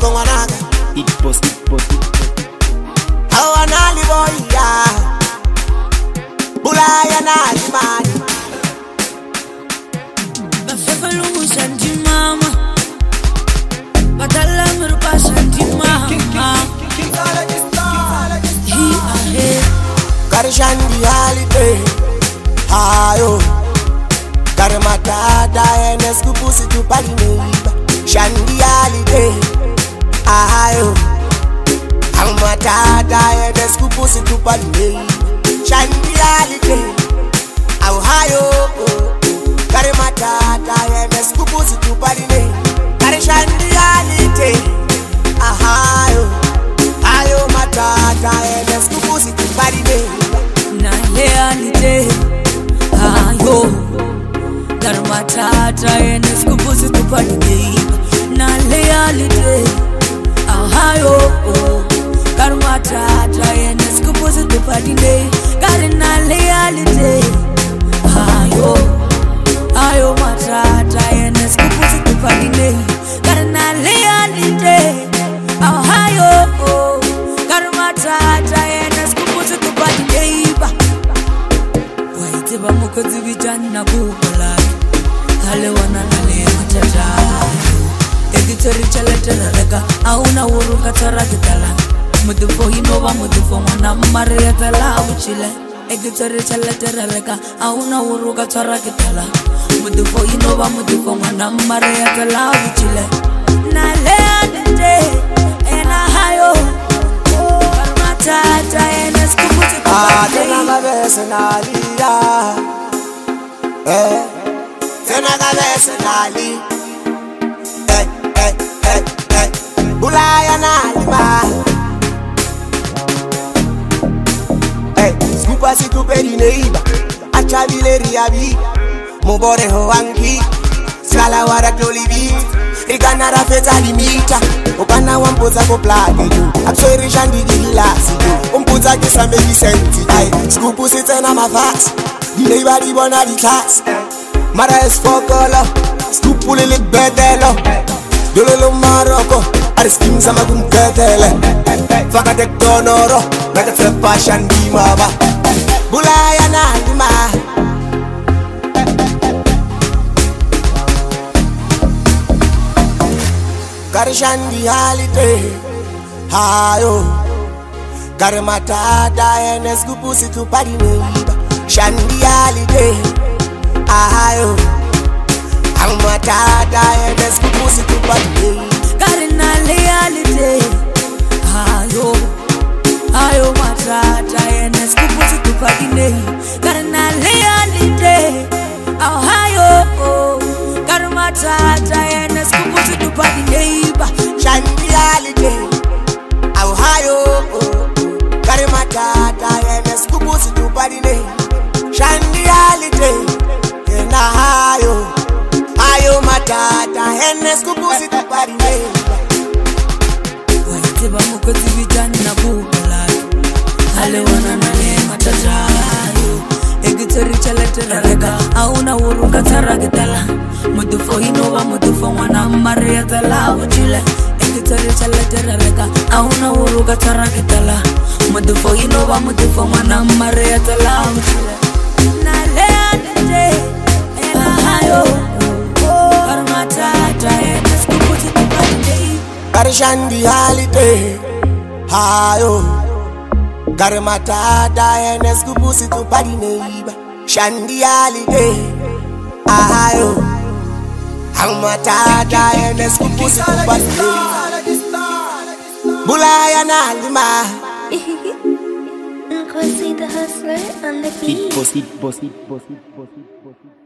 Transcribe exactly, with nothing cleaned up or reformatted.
Maroko wanaga It boss, it boss, it boss. Hawana liboya Bulaya na limani Bafefa lungu shanti mama Batala mirupa shanti mama He ahe Karishandi halite Ayo Karimatata enes kupusi tupali neiba Shandi halite Ayo Karimatata enes kupusi tupali neiba Shandi halite Ayo Karimatata enes kupusi tupali neiba Karishandi halite Ayo Ayo matata enes kupusi tupali neiba Na realite Ayo Karmatata enes kupusi tupali neiba Na realite Ayo Karmatata enes kupusi tupali neiba Kari na realite Ayo Ayo matata enes kupusi tupali neiba Kari na realite Ayo Karmatata enes kupusi tupali neiba Waite ba mukozi vijana kukola Hale wana nale matata Editori chaletera reka Auna uruka tora kitala Mudufo hinova mudufo wana maria tala uchile Editori chaletera reka Auna uruka tora kitala Mudufo hinova mudufo wana maria tala uchile Na lea nite Ena hayo Karmatata enes kuputi Ah, kupati tena kabese nalia Eh, tena kabese nali Eh, eh, eh, eh Bulaya nalima Eh, skupa si tuperi neiba Achabile riabi Mubore ho anki Skala wara tolibi Igana rafeta limita Ukana wampoza ko plagi you Absori shandi gilasi you Umpuza kisa me visenti Ay, skupu si tena mafas Neiba di bona di class Mara es fokolo Skupu li lik bedelo Dololo Maroko Ariskim sama kum ketele Faka tek donoro Naka trepa shandi maba Bulaya na lima Karishandi halite Hayo Karimatata enes kupusi tupali neiba Shandi halite Ayo Karimatata enes kupusi tupali neiba Kari na realite Ayo Ayo matata enes kupusi tupali neiba Kari na realite Ayo Karimatata enes kupusi tupali neiba Shandi halite Ayo Karimatata enes kupusi tupali neiba Shandi halite Kena hayo Ayo matata enes kupusi tupali neiba Waite ba mukozi vijana kukola Hale wana nale matata Editori chaletera reka Auna uruka tara kitala Mudufo hinova mudufo wana maria tala uchile Editori chaletera reka Auna uruka tara kitala Mudufo hinova mudufo wana maria tala uchile Na lea nite Ena hayo Karmatata enes kuputi tupali Karishandi halite Hayo Karimatata enes kupusi tupali neiba Shandi halite Ayo Karimatata enes kupusi tupali neiba Bulaya nalima Kwasi the hustler on the beat. It boss, it boss, it boss, it boss, it boss, it boss.